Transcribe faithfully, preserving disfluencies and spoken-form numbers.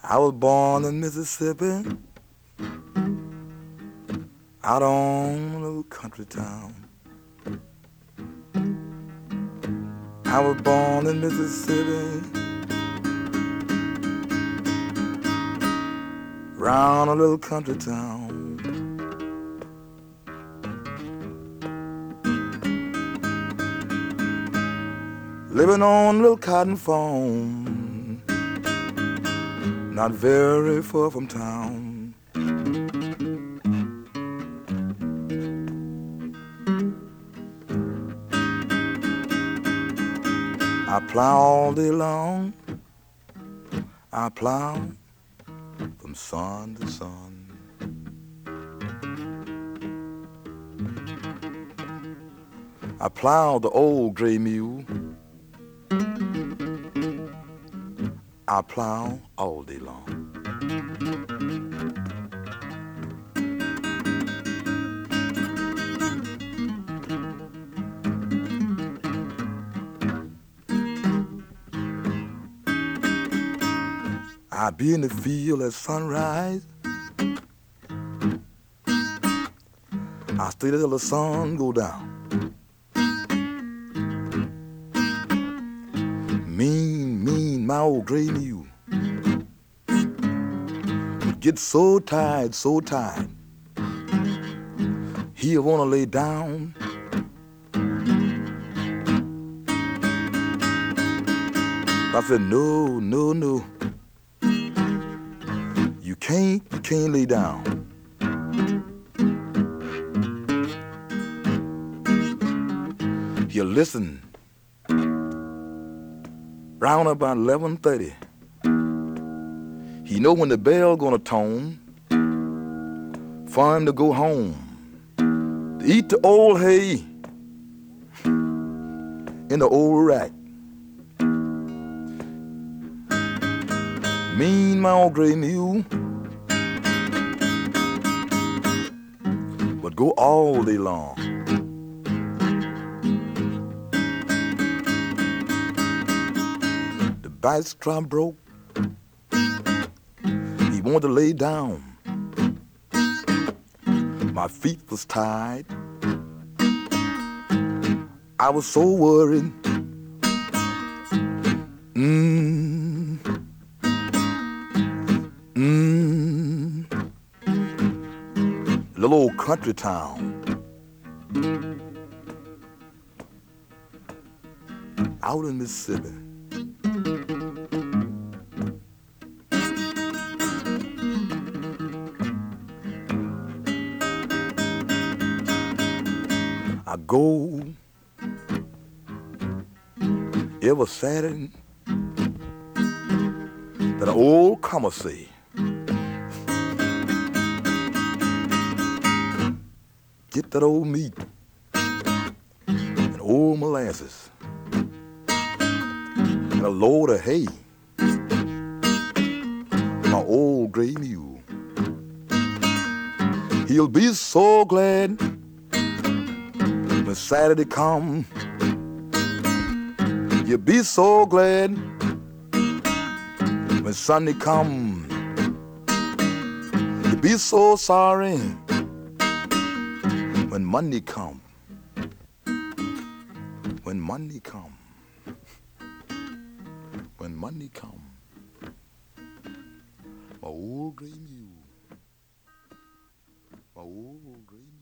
I was born in Mississippi, out on a little country town. I was born in Mississippi, round a little country town. Living on a little cotton farm, not very far from town. I plow all day long, I plow from sun to sun. I plow the old gray mule, I plow all day long. I be in the field at sunrise, I stay till the sun go down. Mean, mean, my old gray mule get so tired, so tired, he'll wanna lay down. I said, no, no, no, you can't, you can't lay down. He'll listen. Round about eleven thirty, he know when the bell gonna tone for him to go home, to eat the old hay in the old rack. Mean, my old gray mule would go all day long. Backstrap broke, he wanted to lay down. My feet was tied, I was so worried. Mmm, mmm, little old country town, out in Mississippi. I go every Saturday that an old commissary get that old meat and old molasses and a load of hay. My old gray mule, he'll be so glad when Saturday come. You'll be so glad when Sunday come. You'll be so sorry when Monday come. When Monday come. When Monday come. My old gray mule. My old gray mule.